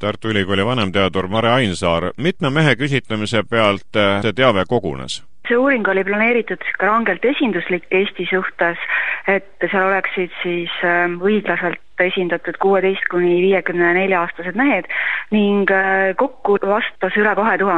Tartu Ülikooli vanemteadur Mare Ainsaar. Mitme mehe küsitlemise pealt see teave kogunes? See uuring oli planeeritud rangelt esinduslik Eesti suhtes, et seal oleksid siis õiglaselt esindatud 16–54-aastased mehed ning kokku vastas üle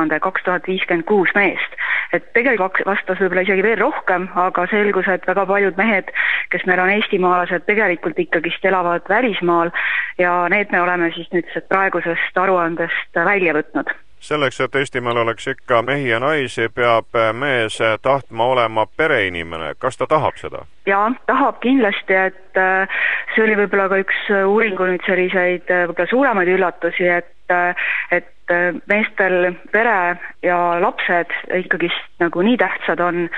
2056 meest. Et tegelikult vastas võib-olla isegi veel rohkem, aga selgus, et väga paljud mehed, kes meil on eestimaalased, tegelikult ikkagist elavad välismaal ja need me oleme siis nüüd praegusest aruandest välja võtnud. Selleks, et Eestimaal oleks ikka mehi ja naisi, peab mees tahtma olema pereinimene. Kas ta tahab seda? Jaa, tahab kindlasti, et see oli võib-olla ka üks uuringu nüüd selliseid võib-olla suuremaid üllatusi, et meestel pere ja lapsed ikkagist nagu nii tähtsad on,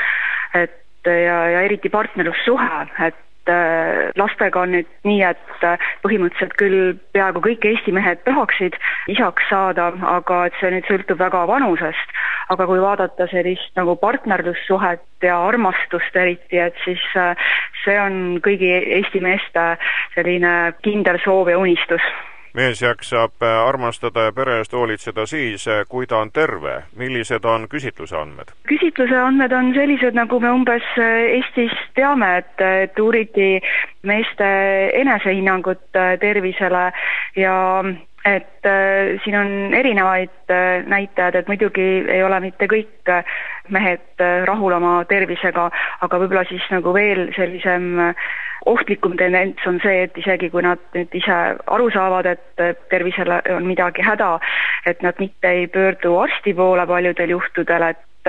ja eriti partnerlussuhe, et lastega on nüüd nii, et põhimõtteliselt küll peaaegu kõik Eesti mehed tahaksid isaks saada, aga et see nüüd sõltub väga vanusest. Aga kui vaadata sellist nagu partnerlussuhet ja armastust eriti, et siis see on kõigi Eesti meeste selline kindel soov ja unistus. Mees jaksab armastada ja pere eest hoolitseda siis, kui ta on terve. Millised on küsitluse andmed? Küsitluse andmed on sellised, nagu me umbes Eestis teame, et uuriti meeste enesehinnangut tervisele ja et siin on erinevaid näitajad, et muidugi ei ole mitte kõik mehed rahul oma tervisega, aga võib-olla siis nagu veel sellisem ohtlikum tendents on see, et isegi kui nad nüüd ise aru saavad, et tervisele on midagi häda, et nad mitte ei pöördu arsti poole paljudel juhtudel,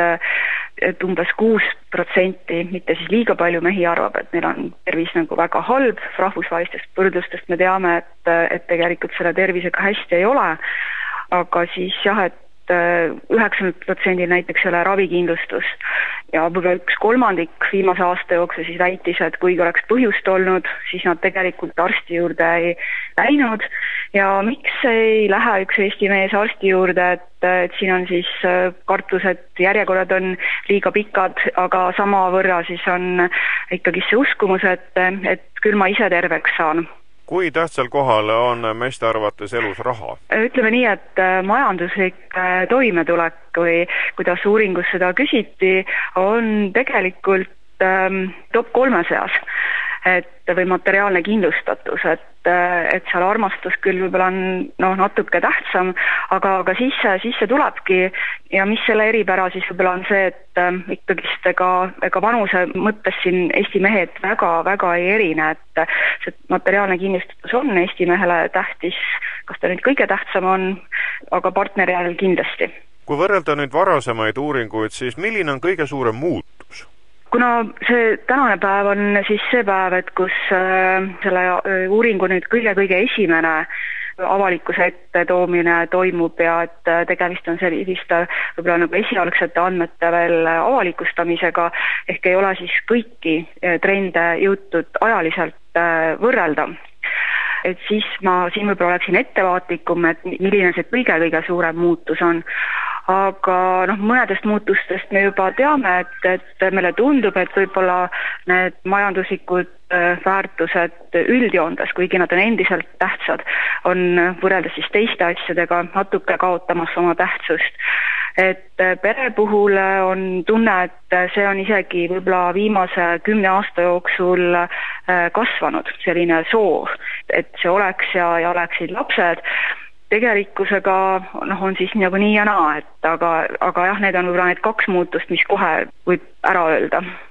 et umbes 6%, mitte siis liiga palju mehi arvab, et neil on tervis nagu väga halb. Rahvusvahelistest võrdlustest me teame, et tegelikult selle tervisega hästi ei ole, aga siis jah, et 90% näiteks selle ravikindlustus ja võib-olla 1/3 viimase aasta jooksul siis väitis, et kuigi oleks põhjust olnud, siis nad tegelikult arsti juurde ei läinud. Ja miks ei lähe üks Eesti mees arsti juurde, et siin on siis kartus, et järjekorrad on liiga pikad, aga samavõrra siis on ikkagi see uskumus, et küll ma ise terveks saan. Kui tähtsal kohal on meeste arvates elus raha? Ütleme nii, et majanduslik toimetulek või kuidas uuringus seda küsiti, on tegelikult top 3 seas, või materiaalne kindlustatus, et seal armastus küll võib-olla on natuke tähtsam, aga siis see tulebki ja mis selle eripära siis võib-olla on see, et ikkagist ega vanuse mõttes siin Eesti mehed väga ei erine, et see materiaalne kindlustatus on Eesti mehele tähtis, kas ta nüüd kõige tähtsam on, aga partneri ajal kindlasti. Kui võrrelda nüüd varasemaid uuringuid, siis milline on kõige suurem muutus? Kuna see tänane päev on siis see päev, et kus selle uuringu nüüd kõige esimene avalikkuse ette toomine toimub ja et tegemist on selliste võib-olla nagu esialgsete andmete veel avalikustamisega, ehk ei ole siis kõiki trende jõutud ajaliselt võrrelda. Et siis ma siin võib-olla oleksin ettevaatlikum, et milline see kõige suurem muutus on. Aga mõnedest muutustest me juba teame, et meile tundub, et võib-olla need majanduslikud väärtused üldjoontes, kuigi nad on endiselt tähtsad, on võrreldes siis teiste asjadega natuke kaotamas oma tähtsust. Et pere puhul on tunne, et see on isegi võib-olla viimase 10 aasta jooksul kasvanud selline soov, et see oleks ja oleksid lapsed. Tegelikkusega on siis nagu nii ja naa, aga jah, need on võib-olla need 2 muutust, mis kohe võib ära öelda.